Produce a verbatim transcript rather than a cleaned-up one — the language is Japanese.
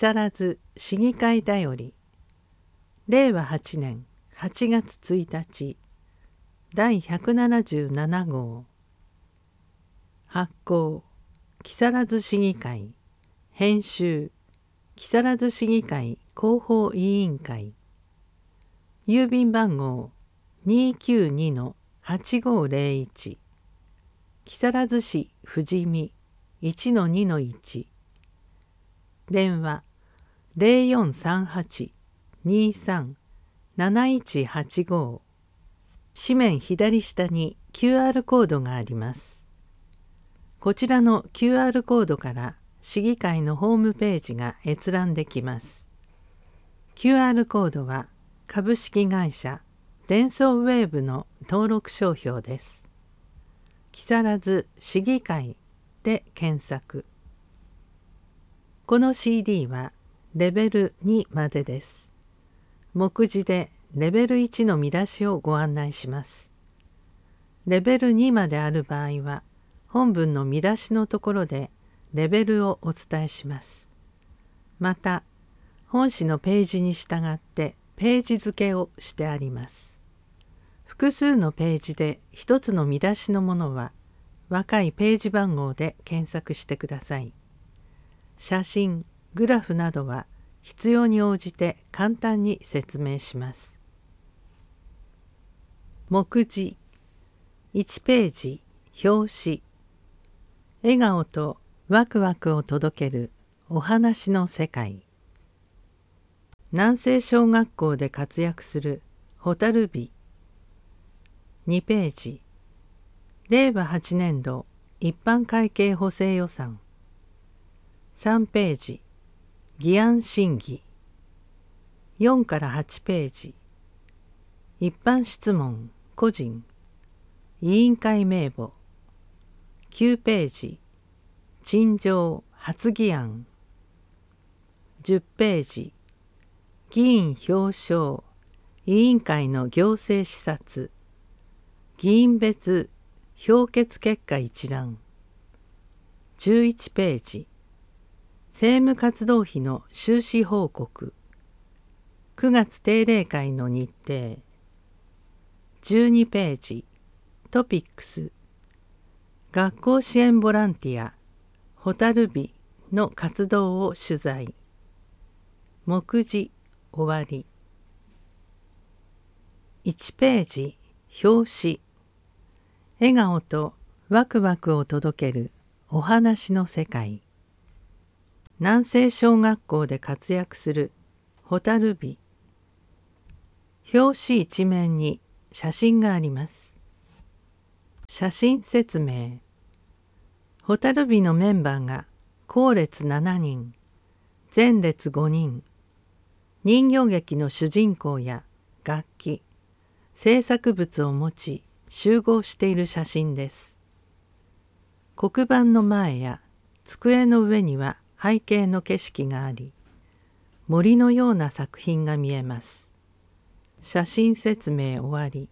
更津市議会だよりれいわはちねんはちがつついたちだいひゃくななじゅうななごう発行木更津市議会編集木更津市議会広報委員会郵便番号 にーきゅうにのはちごーぜろいち 木更津市富士見 いちのにのいち 電話 ゼロよんさんはち にーさん なないちはちご 紙面左下に キューアール コードがあります。こちらの キューアール コードから市議会のホームページが閲覧できます。キューアール コードは株式会社デンソーウェーブの登録商標です。木更津市議会で検索。この シーディー はレベルにまでです。目次でレベルいちの見出しをご案内します。レベルにまである場合は、本文の見出しのところでレベルをお伝えします。また、本誌のページに従ってページ付けをしてあります。複数のページで一つの見出しのものは、若いページ番号で検索してください。写真、グラフなどは必要に応じて簡単に説明します。目次いちページ表紙笑顔とワクワクを届けるお話の世界南西小学校で活躍する蛍火にページれいわはちねんど一般会計補正予算さんページ議案審議よんからはちページ一般質問個人委員会名簿きゅうページ陳情発議案じゅっページ議員表彰委員会の行政視察議員別評決結果一覧じゅういちページ政務活動費の収支報告くがつ定例会の日程じゅうにページトピックス学校支援ボランティア蛍火の活動を取材目次終わりいちページ表紙笑顔とワクワクを届けるお話の世界南西小学校で活躍する蛍火表紙一面に写真があります写真説明蛍火のメンバーが後列しちにん前列ごにん人形劇の主人公や楽器制作物を持ち集合している写真です。黒板の前や机の上には背景の景色があり、森のような作品が見えます。写真説明終わり。